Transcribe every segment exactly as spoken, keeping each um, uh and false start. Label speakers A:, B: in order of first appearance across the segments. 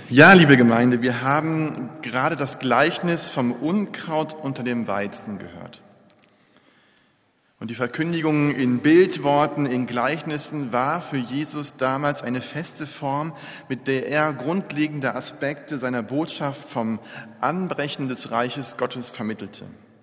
A: Ja, liebe Gemeinde, wir haben gerade das Gleichnis vom Unkraut unter dem Weizen gehört. Und die Verkündigung in Bildworten, in Gleichnissen war für Jesus damals eine feste Form, mit der er grundlegende Aspekte seiner Botschaft vom Anbrechen des Reiches Gottes vermittelte.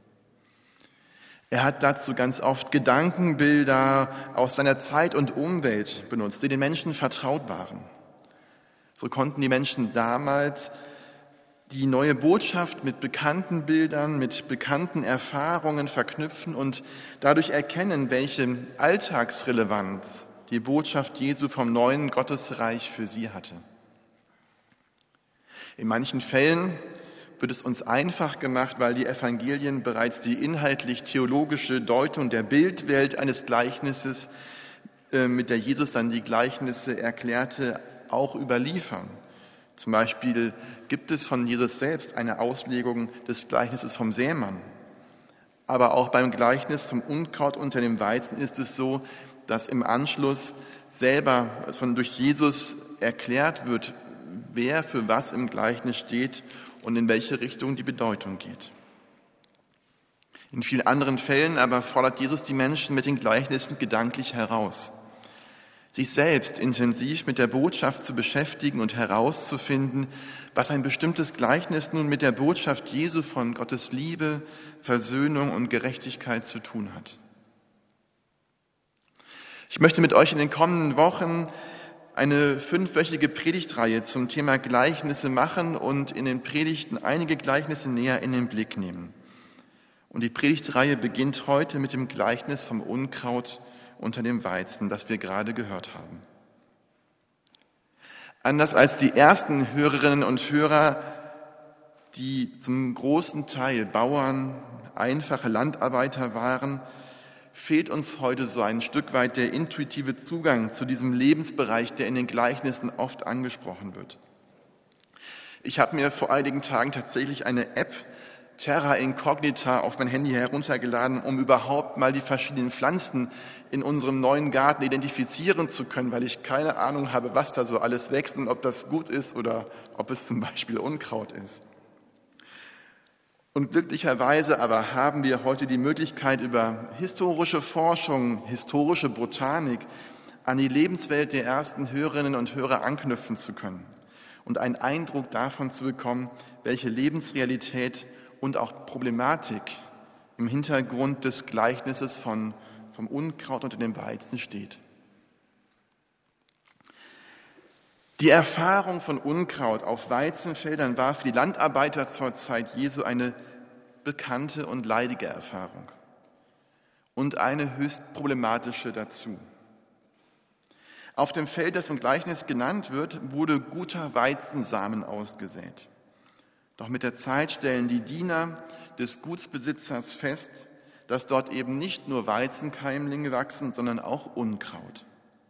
A: Er hat dazu ganz oft Gedankenbilder aus seiner Zeit und Umwelt benutzt, die den Menschen vertraut waren. So konnten die Menschen damals die neue Botschaft mit bekannten Bildern, mit bekannten Erfahrungen verknüpfen und dadurch erkennen, welche Alltagsrelevanz die Botschaft Jesu vom neuen Gottesreich für sie hatte. In manchen Fällen wird es uns einfach gemacht, weil die Evangelien bereits die inhaltlich-theologische Deutung der Bildwelt eines Gleichnisses, mit der Jesus dann die Gleichnisse erklärte, auch überliefern. Zum Beispiel gibt es von Jesus selbst eine Auslegung des Gleichnisses vom Sämann. Aber auch beim Gleichnis vom Unkraut unter dem Weizen ist es so, dass im Anschluss selber von durch Jesus erklärt wird, wer für was im Gleichnis steht und in welche Richtung die Bedeutung geht. In vielen anderen Fällen aber fordert Jesus die Menschen mit den Gleichnissen gedanklich heraus, sich selbst intensiv mit der Botschaft zu beschäftigen und herauszufinden, was ein bestimmtes Gleichnis nun mit der Botschaft Jesu von Gottes Liebe, Versöhnung und Gerechtigkeit zu tun hat. Ich möchte mit euch in den kommenden Wochen eine fünfwöchige Predigtreihe zum Thema Gleichnisse machen und in den Predigten einige Gleichnisse näher in den Blick nehmen. Und die Predigtreihe beginnt heute mit dem Gleichnis vom Unkraut unter dem Weizen, das wir gerade gehört haben. Anders als die ersten Hörerinnen und Hörer, die zum großen Teil Bauern, einfache Landarbeiter waren, fehlt uns heute so ein Stück weit der intuitive Zugang zu diesem Lebensbereich, der in den Gleichnissen oft angesprochen wird. Ich habe mir vor einigen Tagen tatsächlich eine App Terra Incognita auf mein Handy heruntergeladen, um überhaupt mal die verschiedenen Pflanzen in unserem neuen Garten identifizieren zu können, weil ich keine Ahnung habe, was da so alles wächst und ob das gut ist oder ob es zum Beispiel Unkraut ist. Und glücklicherweise aber haben wir heute die Möglichkeit, über historische Forschung, historische Botanik an die Lebenswelt der ersten Hörerinnen und Hörer anknüpfen zu können und einen Eindruck davon zu bekommen, welche Lebensrealität und auch Problematik im Hintergrund des Gleichnisses von, vom Unkraut unter dem Weizen steht. Die Erfahrung von Unkraut auf Weizenfeldern war für die Landarbeiter zur Zeit Jesu eine bekannte und leidige Erfahrung und eine höchst problematische dazu. Auf dem Feld, das im Gleichnis genannt wird, wurde guter Weizensamen ausgesät. Doch mit der Zeit stellen die Diener des Gutsbesitzers fest, dass dort eben nicht nur Weizenkeimlinge wachsen, sondern auch Unkraut.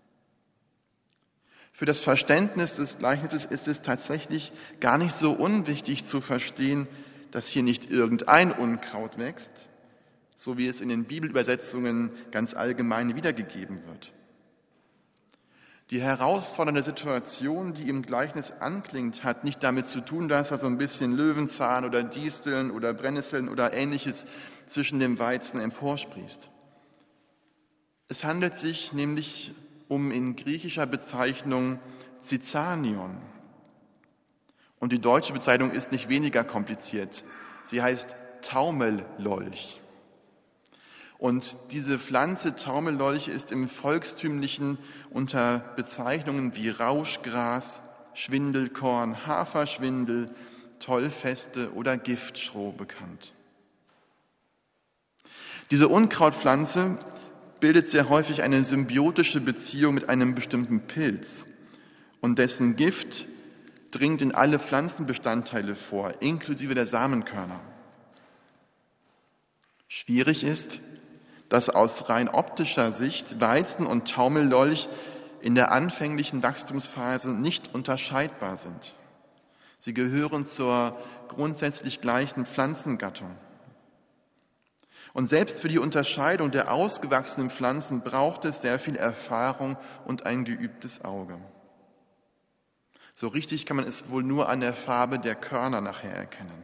A: Für das Verständnis des Gleichnisses ist es tatsächlich gar nicht so unwichtig zu verstehen, dass hier nicht irgendein Unkraut wächst, so wie es in den Bibelübersetzungen ganz allgemein wiedergegeben wird. Die herausfordernde Situation, die im Gleichnis anklingt, hat nicht damit zu tun, dass da so ein bisschen Löwenzahn oder Disteln oder Brennnesseln oder Ähnliches zwischen dem Weizen emporsprießt. Es handelt sich nämlich um in griechischer Bezeichnung Zizanion. Und die deutsche Bezeichnung ist nicht weniger kompliziert. Sie heißt Taumellolch. Und diese Pflanze Taumellolch ist im Volkstümlichen unter Bezeichnungen wie Rauschgras, Schwindelkorn, Haferschwindel, Tollfeste oder Giftschroh bekannt. Diese Unkrautpflanze bildet sehr häufig eine symbiotische Beziehung mit einem bestimmten Pilz und dessen Gift dringt in alle Pflanzenbestandteile vor, inklusive der Samenkörner. Schwierig ist, dass aus rein optischer Sicht Weizen und Taumellolch in der anfänglichen Wachstumsphase nicht unterscheidbar sind. Sie gehören zur grundsätzlich gleichen Pflanzengattung. Und selbst für die Unterscheidung der ausgewachsenen Pflanzen braucht es sehr viel Erfahrung und ein geübtes Auge. So richtig kann man es wohl nur an der Farbe der Körner nachher erkennen.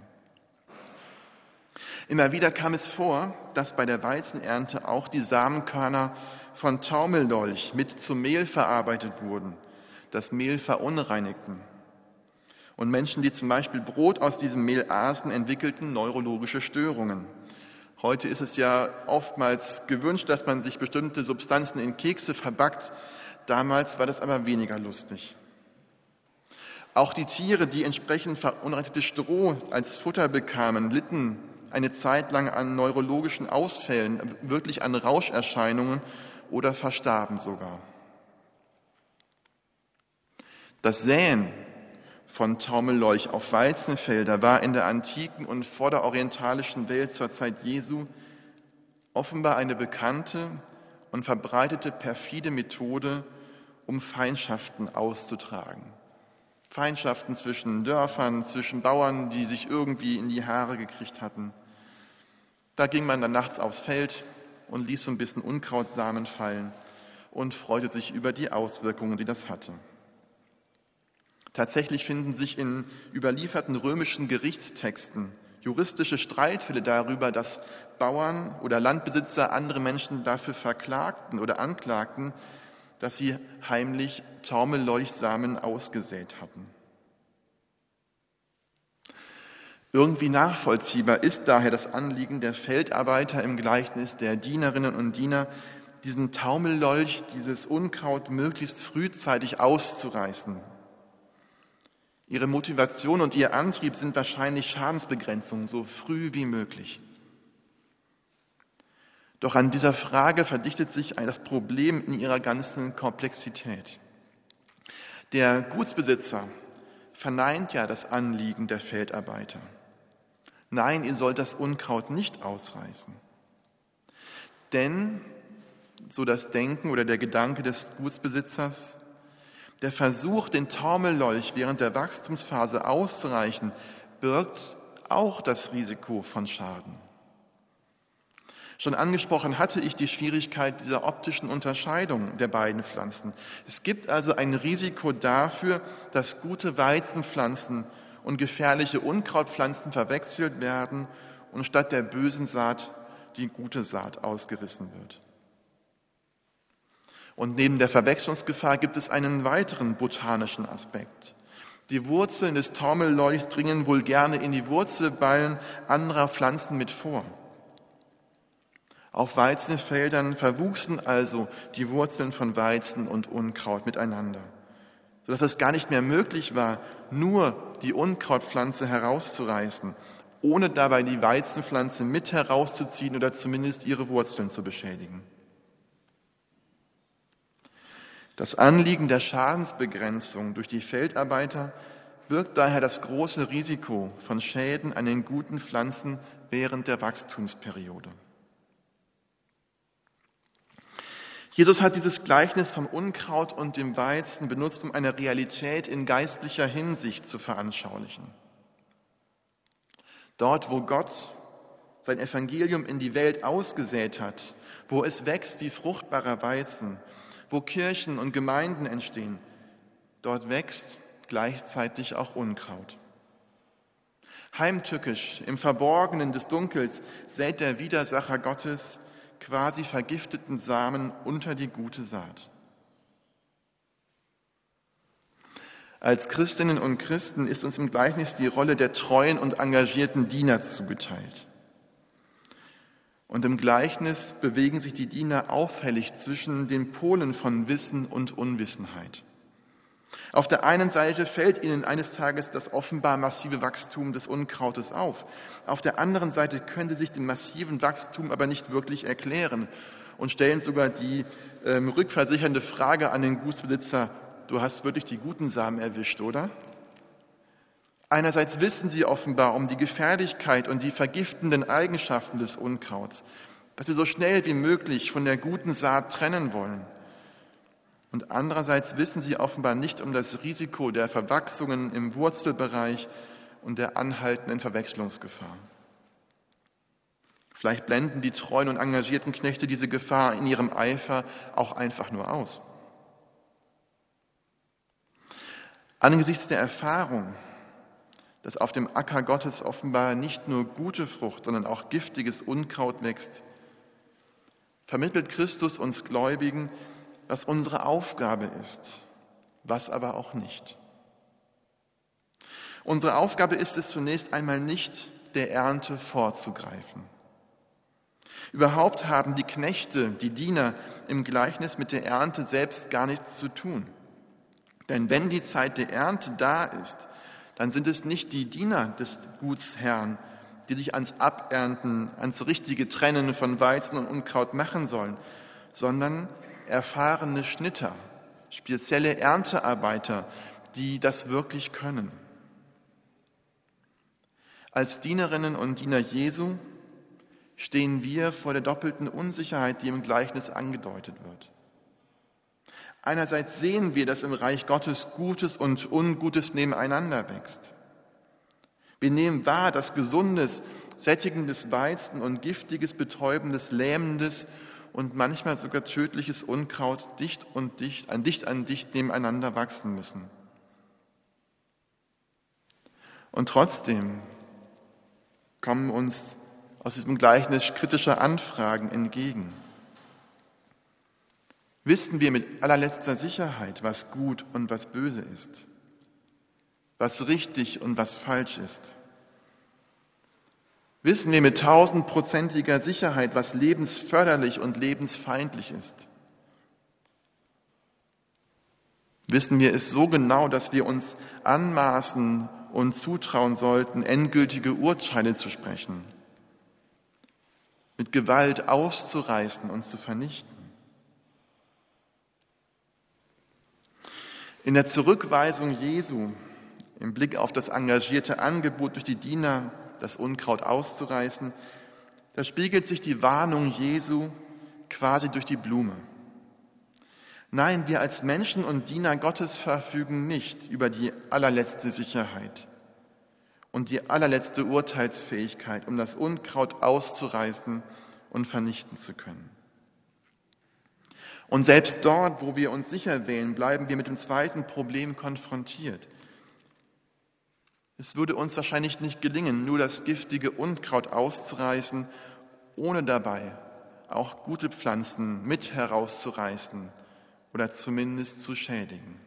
A: Immer wieder kam es vor, dass bei der Weizenernte auch die Samenkörner von Taumellolch mit zu Mehl verarbeitet wurden, das Mehl verunreinigten. Und Menschen, die zum Beispiel Brot aus diesem Mehl aßen, entwickelten neurologische Störungen. Heute ist es ja oftmals gewünscht, dass man sich bestimmte Substanzen in Kekse verbackt. Damals war das aber weniger lustig. Auch die Tiere, die entsprechend verunreinigtes Stroh als Futter bekamen, litten eine Zeit lang an neurologischen Ausfällen, wirklich an Rauscherscheinungen oder verstarben sogar. Das Säen von Taumellolch auf Weizenfelder war in der antiken und vorderorientalischen Welt zur Zeit Jesu offenbar eine bekannte und verbreitete perfide Methode, um Feindschaften auszutragen. Feindschaften zwischen Dörfern, zwischen Bauern, die sich irgendwie in die Haare gekriegt hatten. Da ging man dann nachts aufs Feld und ließ so ein bisschen Unkrautsamen fallen und freute sich über die Auswirkungen, die das hatte. Tatsächlich finden sich in überlieferten römischen Gerichtstexten juristische Streitfälle darüber, dass Bauern oder Landbesitzer andere Menschen dafür verklagten oder anklagten, dass sie heimlich Taumellolchsamen ausgesät hatten. Irgendwie nachvollziehbar ist daher das Anliegen der Feldarbeiter im Gleichnis der Dienerinnen und Diener, diesen Taumellolch, dieses Unkraut möglichst frühzeitig auszureißen. Ihre Motivation und ihr Antrieb sind wahrscheinlich Schadensbegrenzung, so früh wie möglich. Doch an dieser Frage verdichtet sich das Problem in ihrer ganzen Komplexität. Der Gutsbesitzer verneint ja das Anliegen der Feldarbeiter. Nein, ihr sollt das Unkraut nicht ausreißen. Denn, so das Denken oder der Gedanke des Gutsbesitzers, der Versuch, den Taumellolch während der Wachstumsphase auszureichen, birgt auch das Risiko von Schaden. Schon angesprochen hatte ich die Schwierigkeit dieser optischen Unterscheidung der beiden Pflanzen. Es gibt also ein Risiko dafür, dass gute Weizenpflanzen und gefährliche Unkrautpflanzen verwechselt werden und statt der bösen Saat die gute Saat ausgerissen wird. Und neben der Verwechslungsgefahr gibt es einen weiteren botanischen Aspekt. Die Wurzeln des Taumellolchs dringen wohl gerne in die Wurzelballen anderer Pflanzen mit vor. Auf Weizenfeldern verwuchsen also die Wurzeln von Weizen und Unkraut miteinander, sodass es gar nicht mehr möglich war, nur die Unkrautpflanze herauszureißen, ohne dabei die Weizenpflanze mit herauszuziehen oder zumindest ihre Wurzeln zu beschädigen. Das Anliegen der Schadensbegrenzung durch die Feldarbeiter birgt daher das große Risiko von Schäden an den guten Pflanzen während der Wachstumsperiode. Jesus hat dieses Gleichnis vom Unkraut und dem Weizen benutzt, um eine Realität in geistlicher Hinsicht zu veranschaulichen. Dort, wo Gott sein Evangelium in die Welt ausgesät hat, wo es wächst wie fruchtbarer Weizen, wo Kirchen und Gemeinden entstehen, dort wächst gleichzeitig auch Unkraut. Heimtückisch, im Verborgenen des Dunkels sät der Widersacher Gottes quasi vergifteten Samen unter die gute Saat. Als Christinnen und Christen ist uns im Gleichnis die Rolle der treuen und engagierten Diener zugeteilt. Und im Gleichnis bewegen sich die Diener auffällig zwischen den Polen von Wissen und Unwissenheit. Auf der einen Seite fällt ihnen eines Tages das offenbar massive Wachstum des Unkrautes auf. Auf der anderen Seite können sie sich dem massiven Wachstum aber nicht wirklich erklären und stellen sogar die ähm, rückversichernde Frage an den Gutsbesitzer: Du hast wirklich die guten Samen erwischt, oder? Einerseits wissen sie offenbar um die Gefährlichkeit und die vergiftenden Eigenschaften des Unkrauts, dass sie so schnell wie möglich von der guten Saat trennen wollen. Und andererseits wissen sie offenbar nicht um das Risiko der Verwachsungen im Wurzelbereich und der anhaltenden Verwechslungsgefahr. Vielleicht blenden die treuen und engagierten Knechte diese Gefahr in ihrem Eifer auch einfach nur aus. Angesichts der Erfahrung, dass auf dem Acker Gottes offenbar nicht nur gute Frucht, sondern auch giftiges Unkraut wächst, vermittelt Christus uns Gläubigen, was unsere Aufgabe ist, was aber auch nicht. Unsere Aufgabe ist es zunächst einmal nicht, der Ernte vorzugreifen. Überhaupt haben die Knechte, die Diener im Gleichnis mit der Ernte selbst gar nichts zu tun. Denn wenn die Zeit der Ernte da ist, dann sind es nicht die Diener des Gutsherrn, die sich ans Abernten, ans richtige Trennen von Weizen und Unkraut machen sollen, sondern erfahrene Schnitter, spezielle Erntearbeiter, die das wirklich können. Als Dienerinnen und Diener Jesu stehen wir vor der doppelten Unsicherheit, die im Gleichnis angedeutet wird. Einerseits sehen wir, dass im Reich Gottes Gutes und Ungutes nebeneinander wächst. Wir nehmen wahr, dass gesundes, sättigendes Weizen und giftiges, betäubendes, lähmendes und manchmal sogar tödliches Unkraut dicht und dicht, an dicht an dicht nebeneinander wachsen müssen. Und trotzdem kommen uns aus diesem Gleichnis kritische Anfragen entgegen. Wissen wir mit allerletzter Sicherheit, was gut und was böse ist, was richtig und was falsch ist? Wissen wir mit tausendprozentiger Sicherheit, was lebensförderlich und lebensfeindlich ist? Wissen wir es so genau, dass wir uns anmaßen und zutrauen sollten, endgültige Urteile zu sprechen, mit Gewalt auszureißen und zu vernichten? In der Zurückweisung Jesu, im Blick auf das engagierte Angebot durch die Diener, das Unkraut auszureißen, da spiegelt sich die Warnung Jesu quasi durch die Blume. Nein, wir als Menschen und Diener Gottes verfügen nicht über die allerletzte Sicherheit und die allerletzte Urteilsfähigkeit, um das Unkraut auszureißen und vernichten zu können. Und selbst dort, wo wir uns sicher wählen, bleiben wir mit dem zweiten Problem konfrontiert. Es würde uns wahrscheinlich nicht gelingen, nur das giftige Unkraut auszureißen, ohne dabei auch gute Pflanzen mit herauszureißen oder zumindest zu schädigen.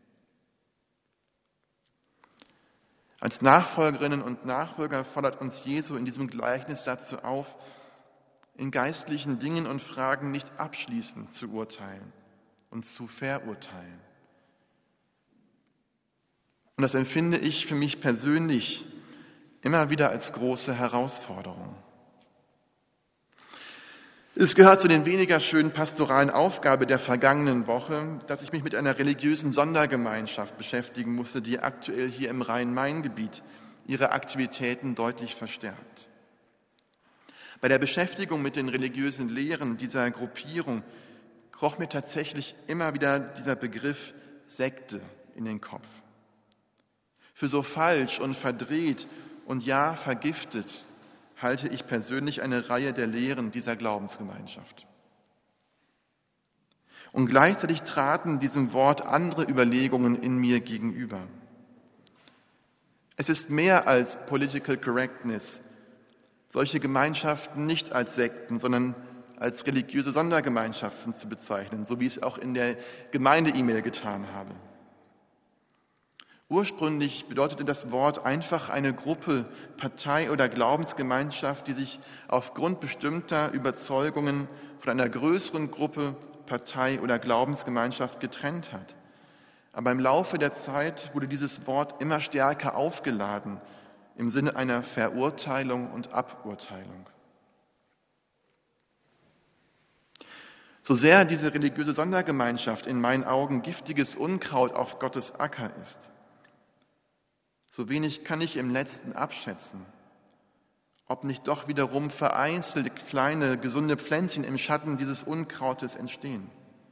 A: Als Nachfolgerinnen und Nachfolger fordert uns Jesu in diesem Gleichnis dazu auf, in geistlichen Dingen und Fragen nicht abschließend zu urteilen und zu verurteilen. Und das empfinde ich für mich persönlich immer wieder als große Herausforderung. Es gehört zu den weniger schönen pastoralen Aufgaben der vergangenen Woche, dass ich mich mit einer religiösen Sondergemeinschaft beschäftigen musste, die aktuell hier im Rhein-Main-Gebiet ihre Aktivitäten deutlich verstärkt. Bei der Beschäftigung mit den religiösen Lehren dieser Gruppierung kroch mir tatsächlich immer wieder dieser Begriff Sekte in den Kopf. Für so falsch und verdreht und ja vergiftet halte ich persönlich eine Reihe der Lehren dieser Glaubensgemeinschaft. Und gleichzeitig traten diesem Wort andere Überlegungen in mir gegenüber. Es ist mehr als Political Correctness, solche Gemeinschaften nicht als Sekten, sondern als religiöse Sondergemeinschaften zu bezeichnen, so wie ich es auch in der Gemeinde-E-Mail getan habe. Ursprünglich bedeutete das Wort einfach eine Gruppe, Partei oder Glaubensgemeinschaft, die sich aufgrund bestimmter Überzeugungen von einer größeren Gruppe, Partei oder Glaubensgemeinschaft getrennt hat. Aber im Laufe der Zeit wurde dieses Wort immer stärker aufgeladen im Sinne einer Verurteilung und Aburteilung. So sehr diese religiöse Sondergemeinschaft in meinen Augen giftiges Unkraut auf Gottes Acker ist, so wenig kann ich im Letzten abschätzen, ob nicht doch wiederum vereinzelte kleine, gesunde Pflänzchen im Schatten dieses Unkrautes entstehen.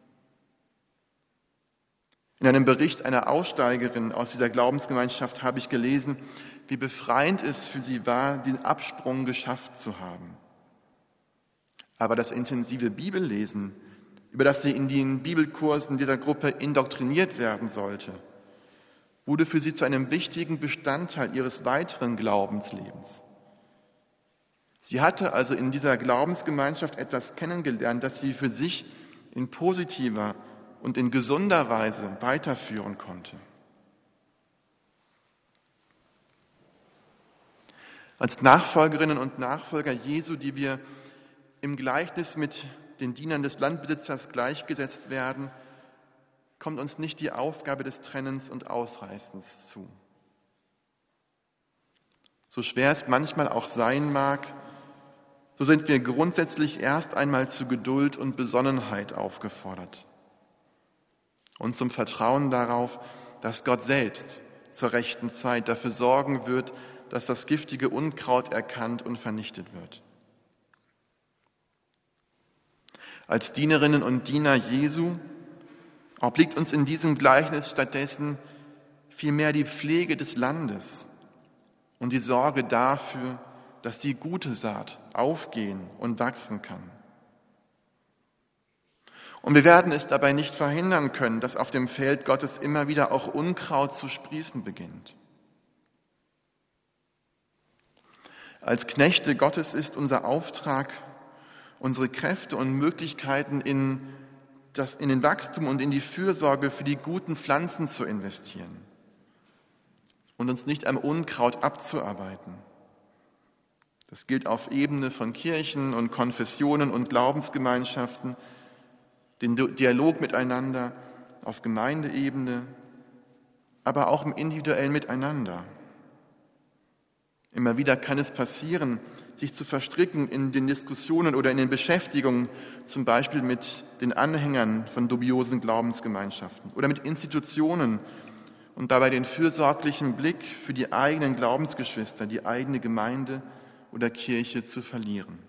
A: In einem Bericht einer Aussteigerin aus dieser Glaubensgemeinschaft habe ich gelesen, wie befreiend es für sie war, den Absprung geschafft zu haben. Aber das intensive Bibellesen, über das sie in den Bibelkursen dieser Gruppe indoktriniert werden sollte, wurde für sie zu einem wichtigen Bestandteil ihres weiteren Glaubenslebens. Sie hatte also in dieser Glaubensgemeinschaft etwas kennengelernt, das sie für sich in positiver und in gesunder Weise weiterführen konnte. Als Nachfolgerinnen und Nachfolger Jesu, die wir im Gleichnis mit den Dienern des Landbesitzers gleichgesetzt werden, kommt uns nicht die Aufgabe des Trennens und Ausreißens zu. So schwer es manchmal auch sein mag, so sind wir grundsätzlich erst einmal zu Geduld und Besonnenheit aufgefordert und zum Vertrauen darauf, dass Gott selbst zur rechten Zeit dafür sorgen wird, dass das giftige Unkraut erkannt und vernichtet wird. Als Dienerinnen und Diener Jesu obliegt uns in diesem Gleichnis stattdessen vielmehr die Pflege des Landes und die Sorge dafür, dass die gute Saat aufgehen und wachsen kann. Und wir werden es dabei nicht verhindern können, dass auf dem Feld Gottes immer wieder auch Unkraut zu sprießen beginnt. Als Knechte Gottes ist unser Auftrag, unsere Kräfte und Möglichkeiten in, das, in den Wachstum und in die Fürsorge für die guten Pflanzen zu investieren und uns nicht am Unkraut abzuarbeiten. Das gilt auf Ebene von Kirchen und Konfessionen und Glaubensgemeinschaften, den Dialog miteinander auf Gemeindeebene, aber auch im individuellen Miteinander. Immer wieder kann es passieren, sich zu verstricken in den Diskussionen oder in den Beschäftigungen, zum Beispiel mit den Anhängern von dubiosen Glaubensgemeinschaften oder mit Institutionen und dabei den fürsorglichen Blick für die eigenen Glaubensgeschwister, die eigene Gemeinde oder Kirche zu verlieren.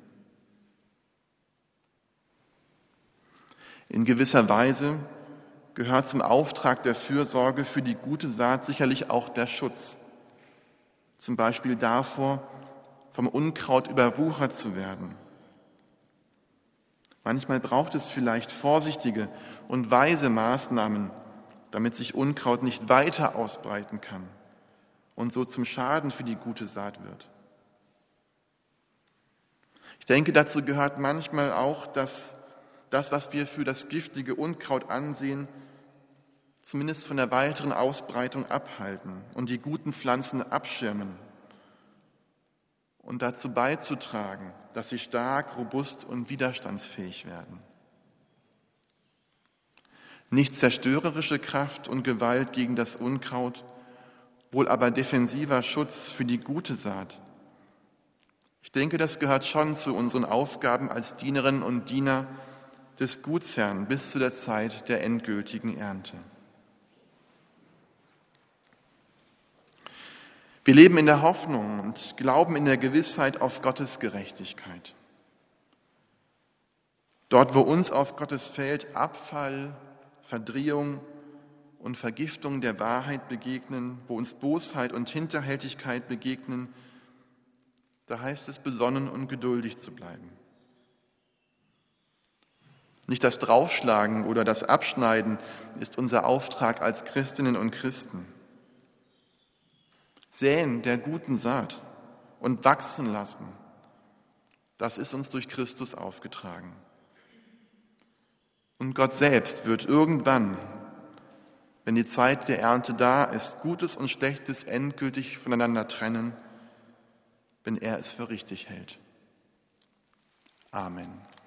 A: In gewisser Weise gehört zum Auftrag der Fürsorge für die gute Saat sicherlich auch der Schutz. Zum Beispiel davor, vom Unkraut überwuchert zu werden. Manchmal braucht es vielleicht vorsichtige und weise Maßnahmen, damit sich Unkraut nicht weiter ausbreiten kann und so zum Schaden für die gute Saat wird. Ich denke, dazu gehört manchmal auch, dass das, was wir für das giftige Unkraut ansehen, zumindest von der weiteren Ausbreitung abhalten und die guten Pflanzen abschirmen und dazu beizutragen, dass sie stark, robust und widerstandsfähig werden. Nicht zerstörerische Kraft und Gewalt gegen das Unkraut, wohl aber defensiver Schutz für die gute Saat. Ich denke, das gehört schon zu unseren Aufgaben als Dienerinnen und Diener des Gutsherrn bis zu der Zeit der endgültigen Ernte. Wir leben in der Hoffnung und glauben in der Gewissheit auf Gottes Gerechtigkeit. Dort, wo uns auf Gottes Feld Abfall, Verdrehung und Vergiftung der Wahrheit begegnen, wo uns Bosheit und Hinterhältigkeit begegnen, da heißt es, besonnen und geduldig zu bleiben. Nicht das Draufschlagen oder das Abschneiden ist unser Auftrag als Christinnen und Christen. Säen der guten Saat und wachsen lassen, das ist uns durch Christus aufgetragen. Und Gott selbst wird irgendwann, wenn die Zeit der Ernte da ist, Gutes und Schlechtes endgültig voneinander trennen, wenn er es für richtig hält. Amen.